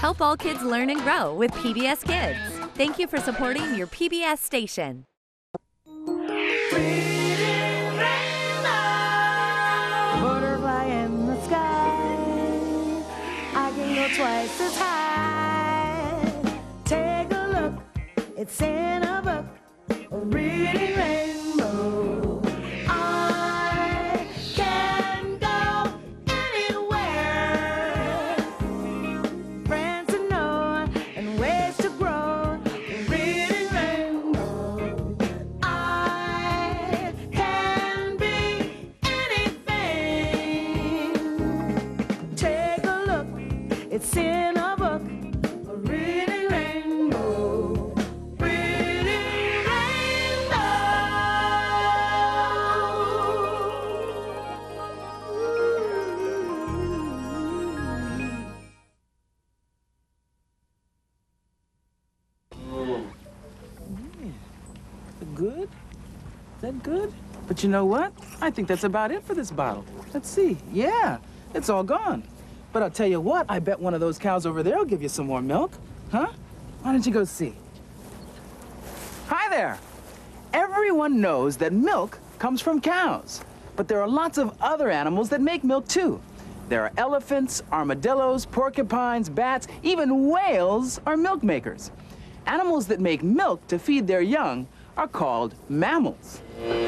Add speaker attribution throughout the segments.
Speaker 1: Help all kids learn and grow with PBS Kids. Thank you for supporting your PBS station.
Speaker 2: Butterfly in the sky, I can go twice as high. Take a look, it's in a book, a reading rainbow. I can go anywhere, friends to know and ways to grow. A reading rainbow. I can be anything. Take a look, it's in a book, a reading rainbow. Reading rainbow.
Speaker 3: Good? Is that good? But you know what? I think that's about it for this bottle. Let's see. Yeah, it's all gone. But I'll tell you what, I bet one of those cows over there will give you some more milk. Huh? Why don't you go see? Hi there. Everyone knows that milk comes from cows, but there are lots of other animals that make milk too. There are elephants, armadillos, porcupines, bats, even whales are milk makers. Animals that make milk to feed their young are called mammals.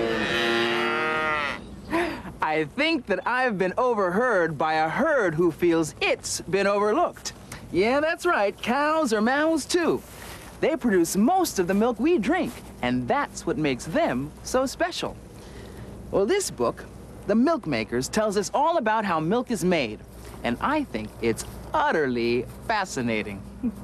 Speaker 3: I think that I've been overheard by a herd who feels it's been overlooked. Yeah, that's right, cows are mammals too. They produce most of the milk we drink, and that's what makes them so special. Well, this book, The Milk Makers, tells us all about how milk is made, and I think it's utterly fascinating.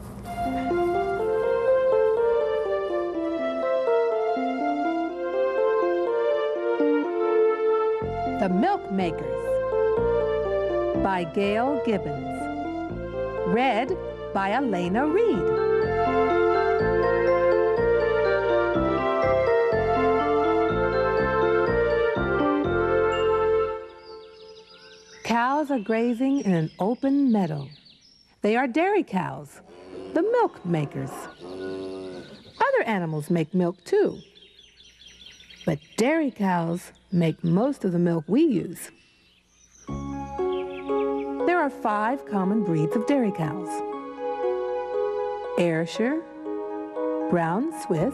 Speaker 4: The Milk Makers by Gail Gibbons. Read by Elena Reed. Cows are grazing in an open meadow. They are dairy cows, the milk makers. Other animals make milk too, but dairy cows make most of the milk we use. There are 5 common breeds of dairy cows: Ayrshire, Brown Swiss,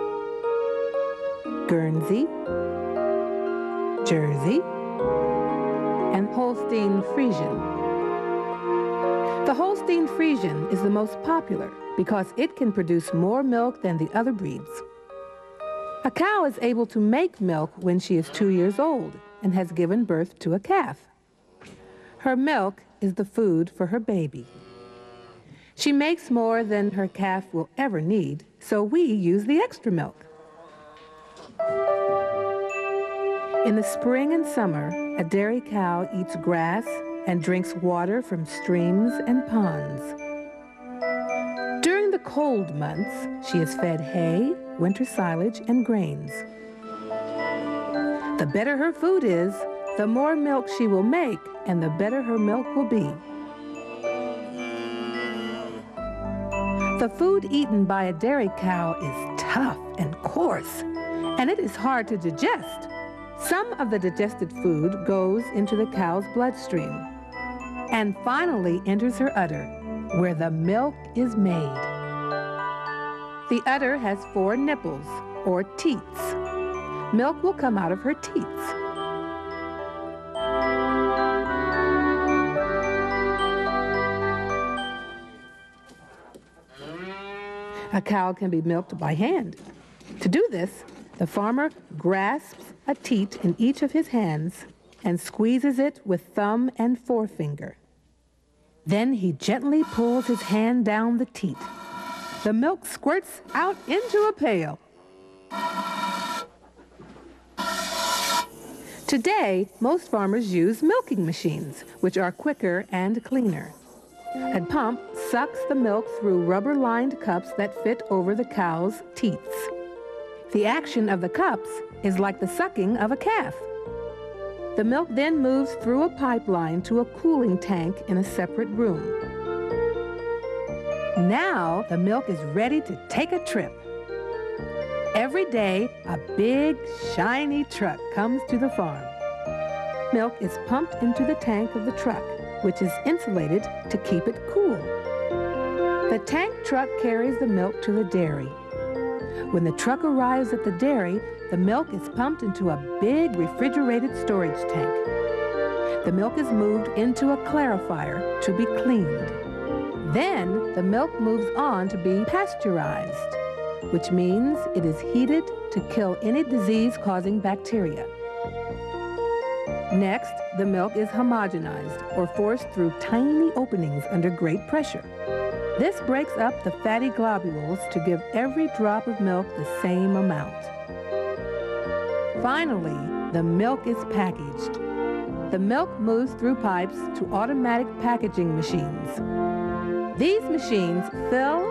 Speaker 4: Guernsey, Jersey, and Holstein Friesian. The Holstein Friesian is the most popular because it can produce more milk than the other breeds. A cow is able to make milk when she is 2 years old and has given birth to a calf. Her milk is the food for her baby. She makes more than her calf will ever need, so we use the extra milk. In the spring and summer, a dairy cow eats grass and drinks water from streams and ponds. During the cold months, she is fed hay, winter silage, and grains. The better her food is, the more milk she will make, and the better her milk will be. The food eaten by a dairy cow is tough and coarse, and it is hard to digest. Some of the digested food goes into the cow's bloodstream and finally enters her udder, where the milk is made. The udder has 4 nipples, or teats. Milk will come out of her teats. A cow can be milked by hand. To do this, the farmer grasps a teat in each of his hands and squeezes it with thumb and forefinger. Then he gently pulls his hand down the teat. The milk squirts out into a pail. Today, most farmers use milking machines, which are quicker and cleaner. A pump sucks the milk through rubber-lined cups that fit over the cow's teats. The action of the cups is like the sucking of a calf. The milk then moves through a pipeline to a cooling tank in a separate room. Now the milk is ready to take a trip. Every day, a big, shiny truck comes to the farm. Milk is pumped into the tank of the truck, which is insulated to keep it cool. The tank truck carries the milk to the dairy. When the truck arrives at the dairy, the milk is pumped into a big refrigerated storage tank. The milk is moved into a clarifier to be cleaned. Then the milk moves on to be pasteurized, which means it is heated to kill any disease-causing bacteria. Next, the milk is homogenized or forced through tiny openings under great pressure. This breaks up the fatty globules to give every drop of milk the same amount. Finally, the milk is packaged. The milk moves through pipes to automatic packaging machines. These machines fill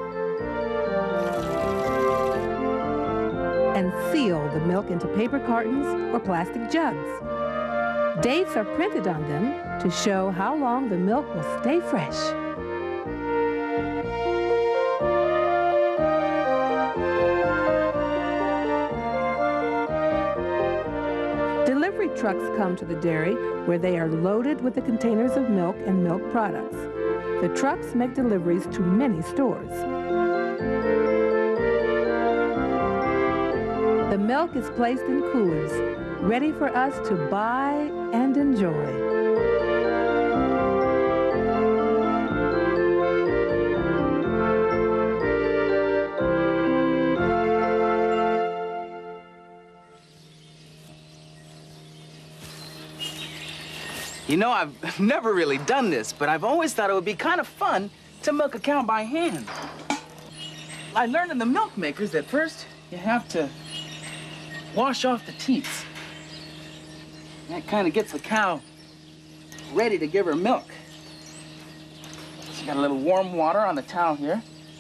Speaker 4: and seal the milk into paper cartons or plastic jugs. Dates are printed on them to show how long the milk will stay fresh. Delivery trucks come to the dairy where they are loaded with the containers of milk and milk products. The trucks make deliveries to many stores. The milk is placed in coolers, ready for us to buy and enjoy.
Speaker 3: You know, I've never really done this, but I've always thought it would be kind of fun to milk a cow by hand. I learned in the milk makers that first you have to wash off the teats. That kind of gets the cow ready to give her milk. So you got a little warm water on the towel here.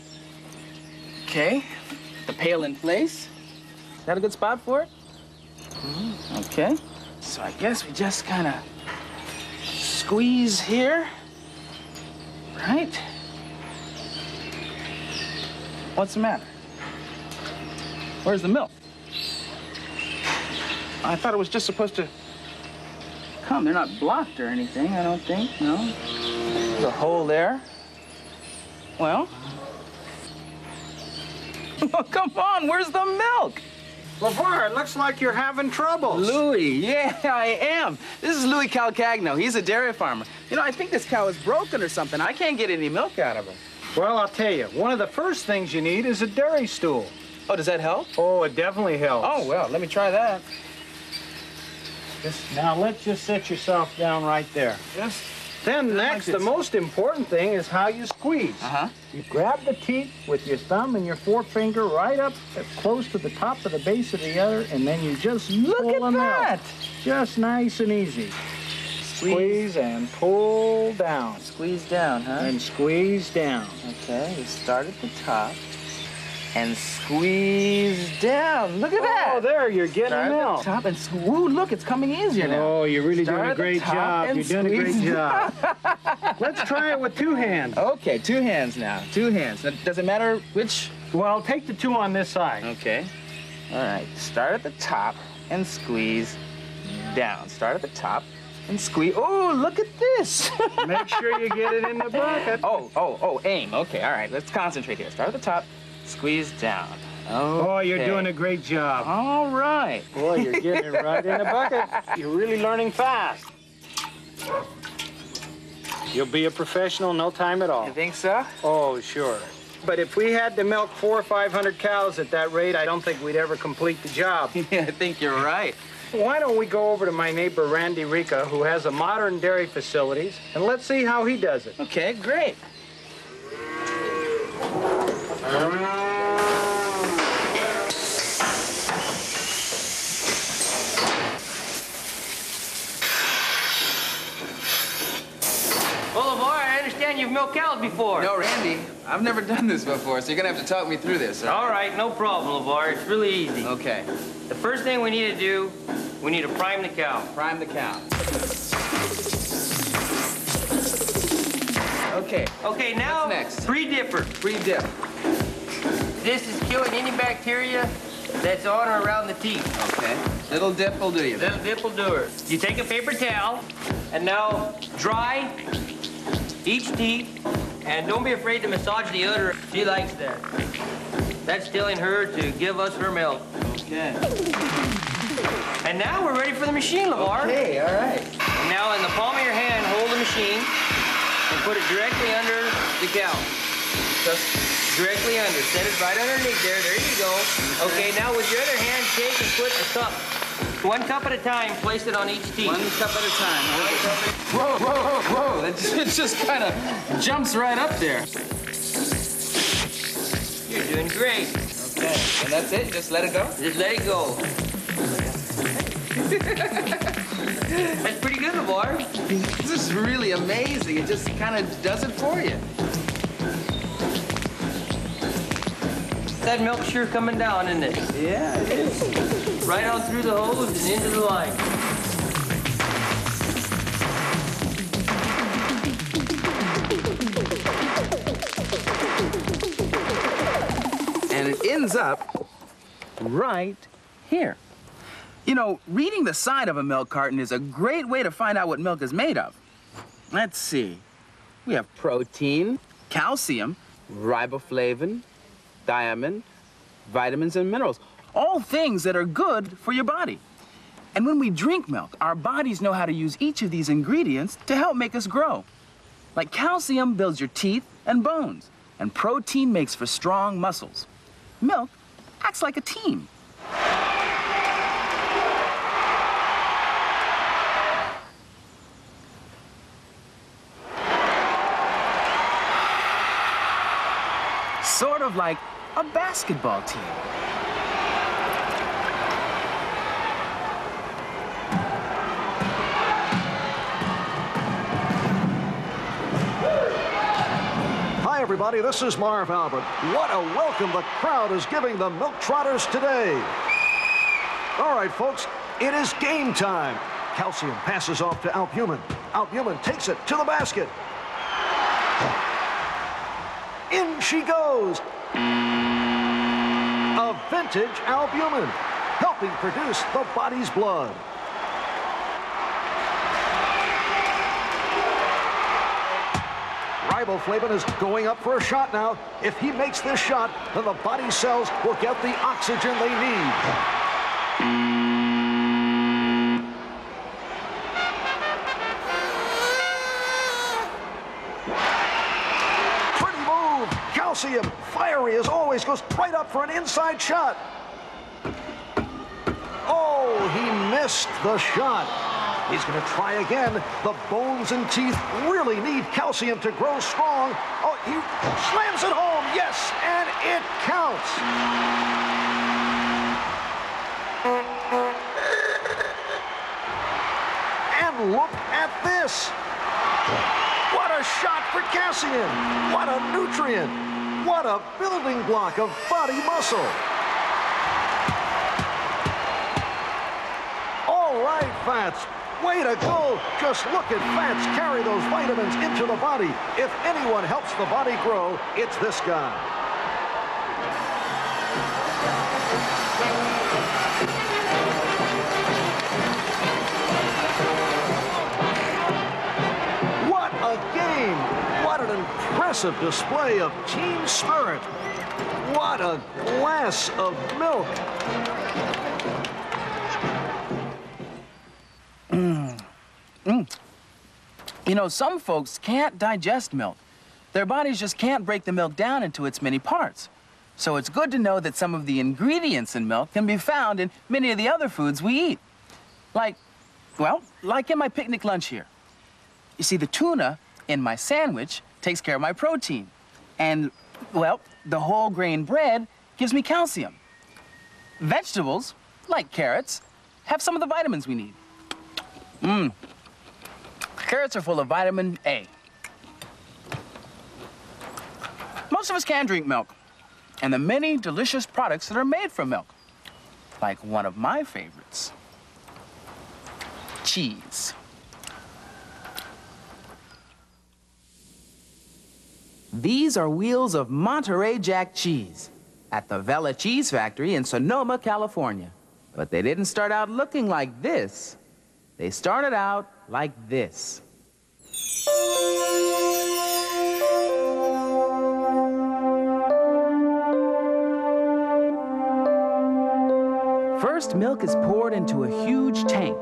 Speaker 3: Okay, the pail in place. Is that a good spot for it? Okay, so I guess we just kind of squeeze here, right? What's the matter? Where's the milk? I thought it was just supposed to come. They're not blocked or anything, I don't think, no. There's a hole there. Well, come on, where's the milk?
Speaker 5: LeVar, it looks like you're having troubles.
Speaker 3: Louis, yeah, I am. This is Louis Calcagno. He's a dairy farmer. You know, I think this cow is broken or something. I can't get any milk out of her.
Speaker 5: Well, I'll tell you, one of the first things you need is a dairy stool.
Speaker 3: Oh, does that help?
Speaker 5: Oh, it definitely helps.
Speaker 3: Oh, well, let me try that.
Speaker 5: Now, let's just set yourself down right there.
Speaker 3: Yes.
Speaker 5: Then next,
Speaker 3: like
Speaker 5: the most important thing is how you squeeze.
Speaker 3: Uh-huh.
Speaker 5: You grab the teat with your thumb and your forefinger right up close to the top of the base of the other, and then you just pull them out. Just nice and easy. Squeeze and pull down.
Speaker 3: Squeeze down, huh?
Speaker 5: And squeeze down.
Speaker 3: Okay, you start at the top and squeeze down. Look at that.
Speaker 5: Oh, there, you're getting
Speaker 3: Start at
Speaker 5: milk.
Speaker 3: the top and ooh, look, it's coming easier now.
Speaker 5: Oh, you're really
Speaker 3: Start
Speaker 5: doing a
Speaker 3: at the
Speaker 5: great
Speaker 3: top
Speaker 5: job.
Speaker 3: and
Speaker 5: You're doing a great
Speaker 3: squeeze.
Speaker 5: job. Let's try it with two hands.
Speaker 3: Okay, two hands now. Two hands. Now, does it matter which?
Speaker 5: Well, take the two on this side.
Speaker 3: Okay. All right. Start at the top and squeeze down. Start at the top and squeeze. Oh, look at this.
Speaker 5: Make sure you get it in the bucket.
Speaker 3: Oh, aim. Okay, all right. Let's concentrate here. Start at the top, squeeze down.
Speaker 5: Oh, you're
Speaker 3: Okay.
Speaker 5: doing a great job.
Speaker 3: All right.
Speaker 5: Boy, you're getting it right in the bucket. You're really learning fast. You'll be a professional no time at all.
Speaker 3: You think so?
Speaker 5: Oh, sure. But if we had to milk 400 or 500 cows at that rate, I don't think we'd ever complete the job.
Speaker 3: Yeah, I think you're right.
Speaker 5: Why don't we go over to my neighbor, Randy Rica, who has a modern dairy facilities, and let's see how he does it.
Speaker 3: Okay, great.
Speaker 6: Well, LeVar, I understand you've milked cows before.
Speaker 3: No, Randy, I've never done this before, so you're gonna have to talk me through this.
Speaker 6: All right, no problem, LeVar. It's really easy.
Speaker 3: Okay.
Speaker 6: The first thing we need to do, we need to prime the cow.
Speaker 3: Prime the cow. Okay.
Speaker 6: Okay, now
Speaker 3: What's next?
Speaker 6: pre-dipper.
Speaker 3: Pre-dip.
Speaker 6: This is killing any bacteria that's on or around the teeth.
Speaker 3: Okay. Little dip will do you.
Speaker 6: Little dip will do her. You take a paper towel and now dry each teeth, and don't be afraid to massage the udder. She likes that. That's telling her to give us her milk.
Speaker 3: Okay.
Speaker 6: And now we're ready for the machine, LeVar.
Speaker 3: Okay, all right.
Speaker 6: And now in the palm of your hand, hold the machine and put it directly under the cow.
Speaker 3: Just
Speaker 6: Directly under. Set it right underneath there. There you go. Okay, now with your other hand, take and put a cup. 1 cup at a time, place it on each teeth.
Speaker 3: 1 cup at a time. Whoa, whoa, whoa, whoa. It just kind of jumps right up there.
Speaker 6: You're doing great.
Speaker 3: Okay, and that's it? Just let it go?
Speaker 6: Just let it go. That's pretty good, LeVar.
Speaker 3: This is really amazing. It just kind of does it for you.
Speaker 6: That milk's sure coming down, isn't it?
Speaker 3: Yeah, it is.
Speaker 6: Right on through the hose and into the line.
Speaker 3: And it ends up right here. You know, reading the side of a milk carton is a great way to find out what milk is made of. Let's see. We have protein, calcium, riboflavin, thiamine, vitamins, and minerals. All things that are good for your body. And when we drink milk, our bodies know how to use each of these ingredients to help make us grow. Like calcium builds your teeth and bones, and protein makes for strong muscles. Milk acts like a team. Sort of like a basketball team.
Speaker 7: Hi, everybody. This is Marv Albert. What a welcome the crowd is giving the Milk Trotters today. All right, folks, it is game time. Calcium passes off to Albumin. Albumin takes it to the basket. In she goes. A vintage albumin, helping produce the body's blood. Riboflavin is going up for a shot now. If he makes this shot, then the body cells will get the oxygen they need. Calcium, fiery as always, goes right up for an inside shot. Oh, he missed the shot. He's going to try again. The bones and teeth really need calcium to grow strong. Oh, he slams it home. Yes, and it counts. And look at this. What a shot for calcium. What a nutrient. What a building block of body muscle. All right, Fats. Way to go. Just look at Fats carry those vitamins into the body. If anyone helps the body grow, it's this guy. What a game. What an impressive display of team spirit. What a glass of milk.
Speaker 3: You know, some folks can't digest milk. Their bodies just can't break the milk down into its many parts. So it's good to know that some of the ingredients in milk can be found in many of the other foods we eat. Like in my picnic lunch here. You see, the tuna in my sandwich takes care of my protein. And, well, the whole grain bread gives me calcium. Vegetables, like carrots, have some of the vitamins we need. Carrots are full of vitamin A. Most of us can drink milk, and the many delicious products that are made from milk. Like one of my favorites, cheese. These are wheels of Monterey Jack cheese at the Vela Cheese Factory in Sonoma, California. But they didn't start out looking like this. They started out like this. First, milk is poured into a huge tank.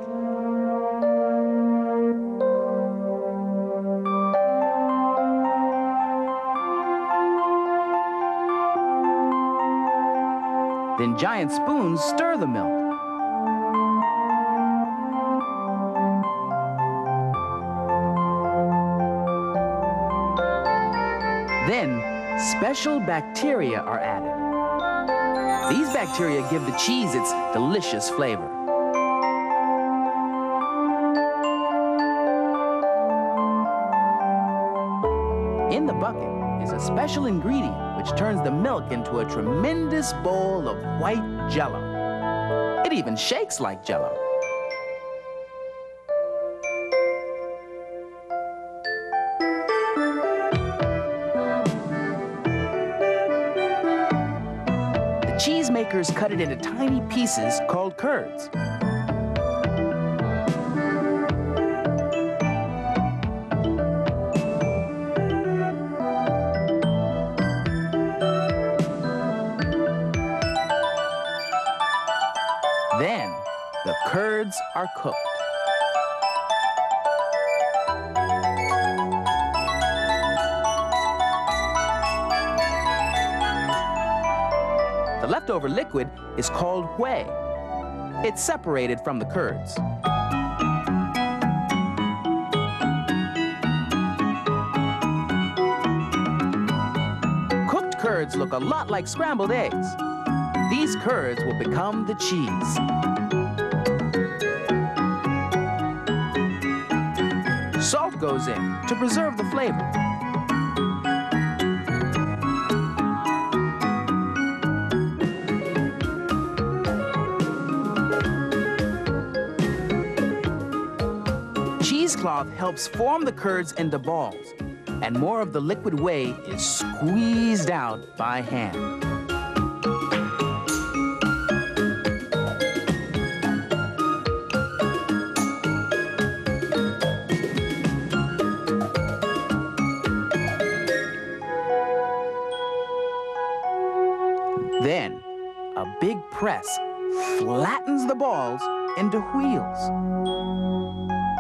Speaker 3: Then giant spoons stir the milk. Then, special bacteria are added. These bacteria give the cheese its delicious flavor. In the bucket is a special ingredient which turns the milk into a tremendous bowl of white Jell-O. It even shakes like Jell-O. The cheesemakers cut it into tiny pieces called curds. Then, the curds are cooked. The leftover liquid is called whey. It's separated from the curds. Cooked curds look a lot like scrambled eggs. These curds will become the cheese. Salt goes in to preserve the flavor. Cheesecloth helps form the curds into balls, and more of the liquid whey is squeezed out by hand. Then, a big press flattens the balls into wheels.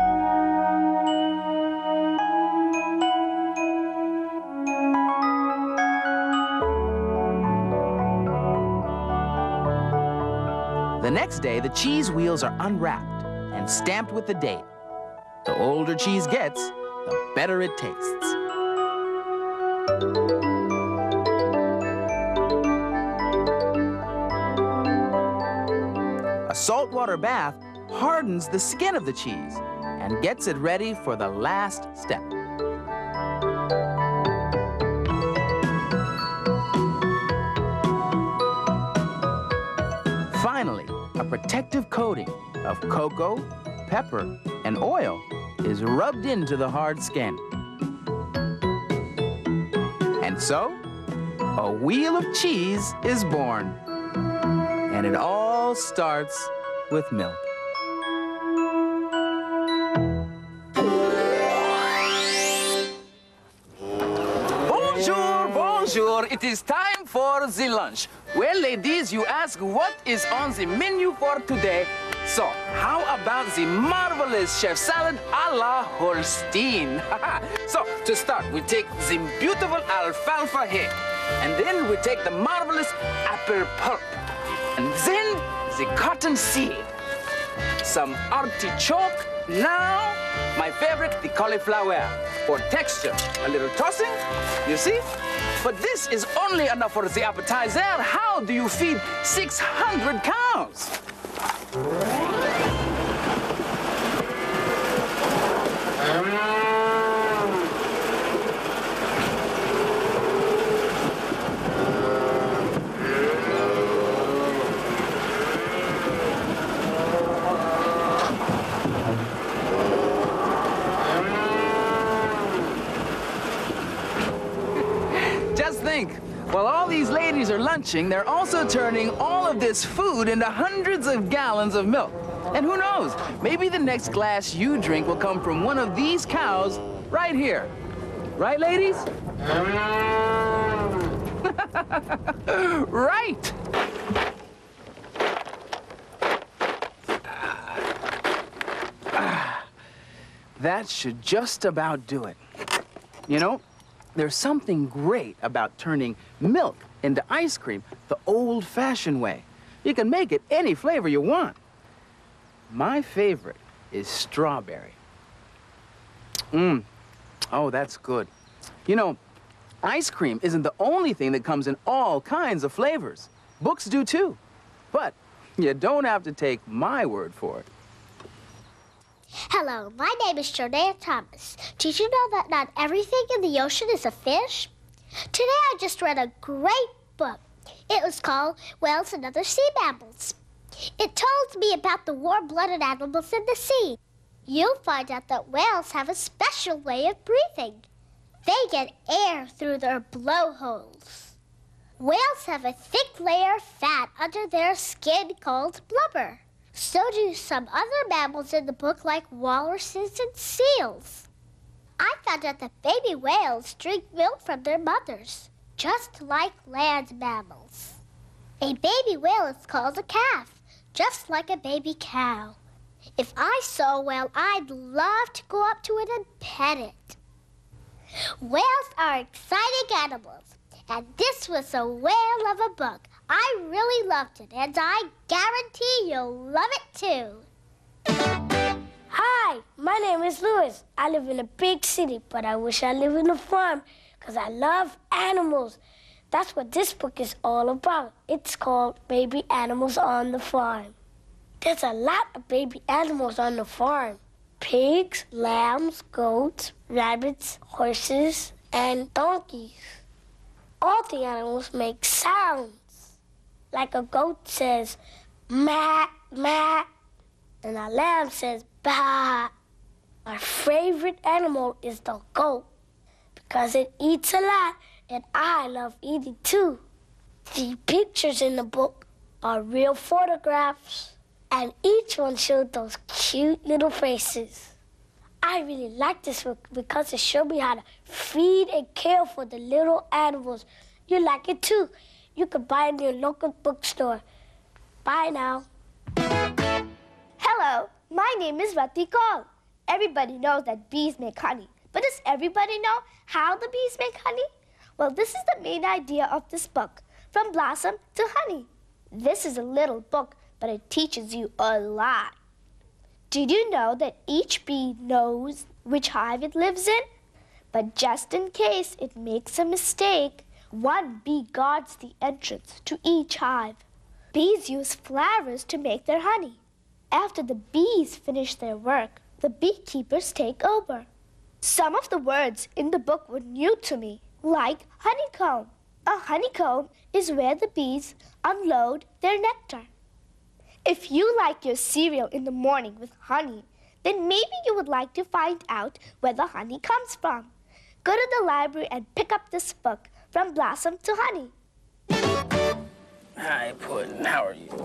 Speaker 3: The next day, the cheese wheels are unwrapped and stamped with the date. The older cheese gets, the better it tastes. A saltwater bath hardens the skin of the cheese and gets it ready for the last step. Finally, a protective coating of cocoa, pepper, and oil is rubbed into the hard skin. And so, a wheel of cheese is born. And it all starts with milk. Bonjour, bonjour. It is time for the lunch. Well, ladies, you ask what is on the menu for today. So, how about the marvelous chef salad a la Holstein? So, to start, we take the beautiful alfalfa head. And then we take the marvelous apple pulp. And then the cotton seed. Some artichoke. Now, my favorite, the cauliflower. For texture, a little tossing, you see? But this is only enough for the appetizer. How do you feed 600 cows? think? While all these ladies are lunching, they're also turning all of this food into hundreds of gallons of milk. And who knows, maybe the next glass you drink will come from one of these cows right here. Right, ladies? Right! That should just about do it. You know, there's something great about turning milk into ice cream the old-fashioned way. You can make it any flavor you want. My favorite is strawberry. Oh, that's good. You know, ice cream isn't the only thing that comes in all kinds of flavors. Books do too. But you don't have to take my word for it.
Speaker 8: Hello, my name is Jordana Thomas. Did you know that not everything in the ocean is a fish? Today I just read a great book. It was called Whales and Other Sea Mammals. It told me about the warm-blooded animals in the sea. You'll find out that whales have a special way of breathing. They get air through their blowholes. Whales have a thick layer of fat under their skin called blubber. So do some other mammals in the book, like walruses and seals. I found out that baby whales drink milk from their mothers, just like land mammals. A baby whale is called a calf, just like a baby cow. If I saw a whale, I'd love to go up to it and pet it. Whales are exciting animals, and this was a whale of a book. I really loved it, and I guarantee you'll love it too.
Speaker 9: Hi, my name is Louis. I live in a big city, but I wish I lived in a farm because I love animals. That's what this book is all about. It's called Baby Animals on the Farm. There's a lot of baby animals on the farm. Pigs, lambs, goats, rabbits, horses, and donkeys. All the animals make sounds. Like a goat says, "Mat, mat," and a lamb says, "Bah." My favorite animal is the goat because it eats a lot, and I love eating too. The pictures in the book are real photographs, and each one showed those cute little faces. I really like this book because it showed me how to feed and care for the little animals. You like it too. You can buy it in your local bookstore. Bye now.
Speaker 10: Hello, my name is Rati Kaul. Everybody knows that bees make honey, but does everybody know how the bees make honey? Well, this is the main idea of this book, From Blossom to Honey. This is a little book, but it teaches you a lot. Did you know that each bee knows which hive it lives in? But just in case it makes a mistake, one bee guards the entrance to each hive. Bees use flowers to make their honey. After the bees finish their work, the beekeepers take over. Some of the words in the book were new to me, like honeycomb. A honeycomb is where the bees unload their nectar. If you like your cereal in the morning with honey, then maybe you would like to find out where the honey comes from. Go to the library and pick up this book, From Blossom to Honey.
Speaker 3: Hi, Puddin'. How are you?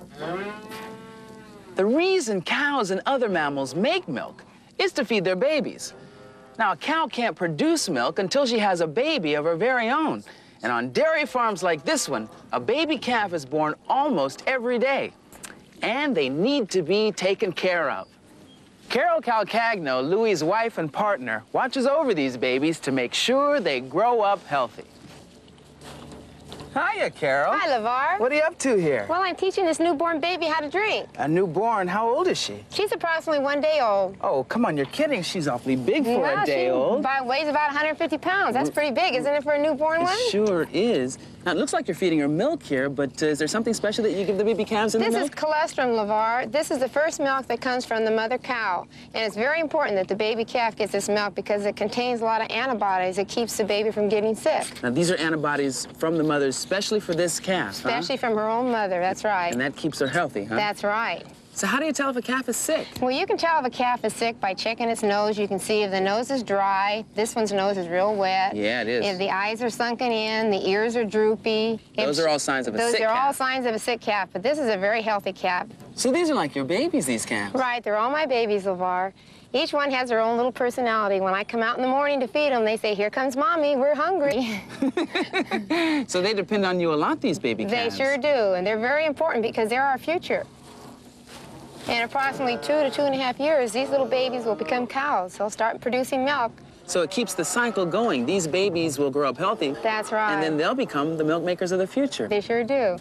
Speaker 3: The reason cows and other mammals make milk is to feed their babies. Now, a cow can't produce milk until she has a baby of her very own. And on dairy farms like this one, a baby calf is born almost every day. And they need to be taken care of. Carol Calcagno, Louie's wife and partner, watches over these babies to make sure they grow up healthy. Hiya, Carol.
Speaker 11: Hi, LeVar.
Speaker 3: What are you up to here?
Speaker 11: Well, I'm teaching this newborn baby how to drink.
Speaker 3: A newborn? How old is she?
Speaker 11: She's approximately 1 day old.
Speaker 3: Oh, come on, you're kidding. She's awfully big for a day old.
Speaker 11: Weighs about 150 pounds. That's pretty big, isn't it, for a newborn one?
Speaker 3: It sure is. Now, it looks like you're feeding her milk here, but is there something special that you give the baby calves in the milk?
Speaker 11: This is colostrum, LeVar. This is the first milk that comes from the mother cow. And it's very important that the baby calf gets this milk because it contains a lot of antibodies. It keeps the baby from getting sick.
Speaker 3: Now, these are antibodies from the mother, especially for this calf,
Speaker 11: Especially from her own mother, that's right.
Speaker 3: And that keeps her healthy, huh?
Speaker 11: That's right.
Speaker 12: So how do you tell if a calf is sick?
Speaker 11: Well, you can tell if a calf is sick by checking its nose. You can see if the nose is dry. This one's nose is real wet.
Speaker 12: Yeah, it is.
Speaker 11: If the eyes are sunken in, the ears are droopy.
Speaker 12: Those are all signs of a sick calf.
Speaker 11: Those are all signs of a sick calf, but this is a very healthy calf.
Speaker 12: So these are like your babies, these calves.
Speaker 11: Right, they're all my babies, LeVar. Each one has their own little personality. When I come out in the morning to feed them, they say, "Here comes Mommy, we're hungry."
Speaker 12: So they depend on you a lot, these baby calves.
Speaker 11: They sure do, and they're very important because they're our future. In approximately 2 to 2.5 years, these little babies will become cows. They'll start producing milk.
Speaker 12: So it keeps the cycle going. These babies will grow up healthy.
Speaker 11: That's right.
Speaker 12: And then they'll become the milk makers of the future.
Speaker 11: They sure do.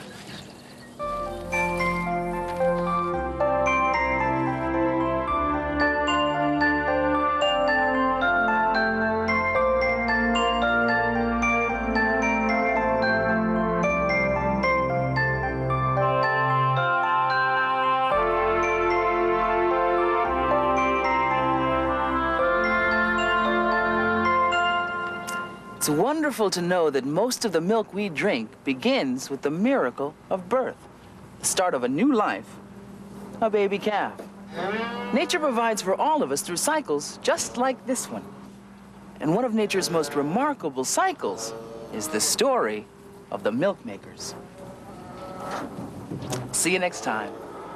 Speaker 3: It's wonderful to know that most of the milk we drink begins with the miracle of birth, the start of a new life, a baby calf. Nature provides for all of us through cycles just like this one. And one of nature's most remarkable cycles is the story of the milk makers. See you next time.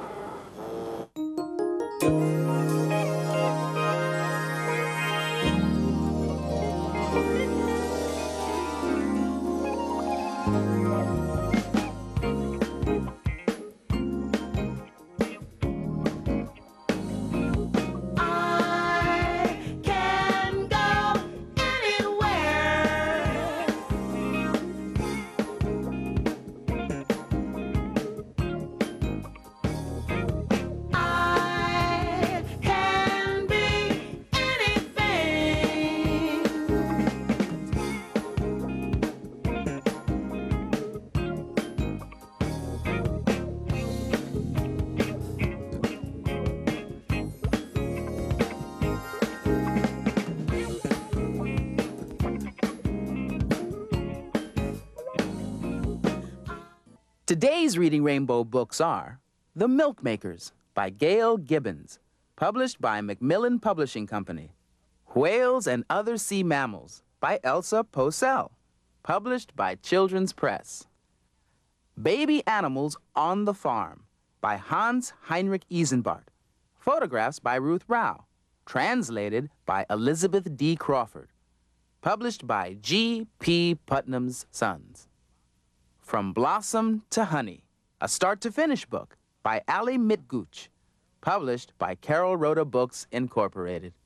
Speaker 3: Today's Reading Rainbow books are The Milk Makers by Gail Gibbons, published by Macmillan Publishing Company. Whales and Other Sea Mammals by Elsa Pocelle, published by Children's Press. Baby Animals on the Farm by Hans Heinrich Isenbart, photographs by Ruth Rao, translated by Elizabeth D. Crawford, published by G. P. Putnam's Sons. From Blossom to Honey, a start-to-finish book by Ali Mitgooch, published by Carol Rhoda Books, Incorporated.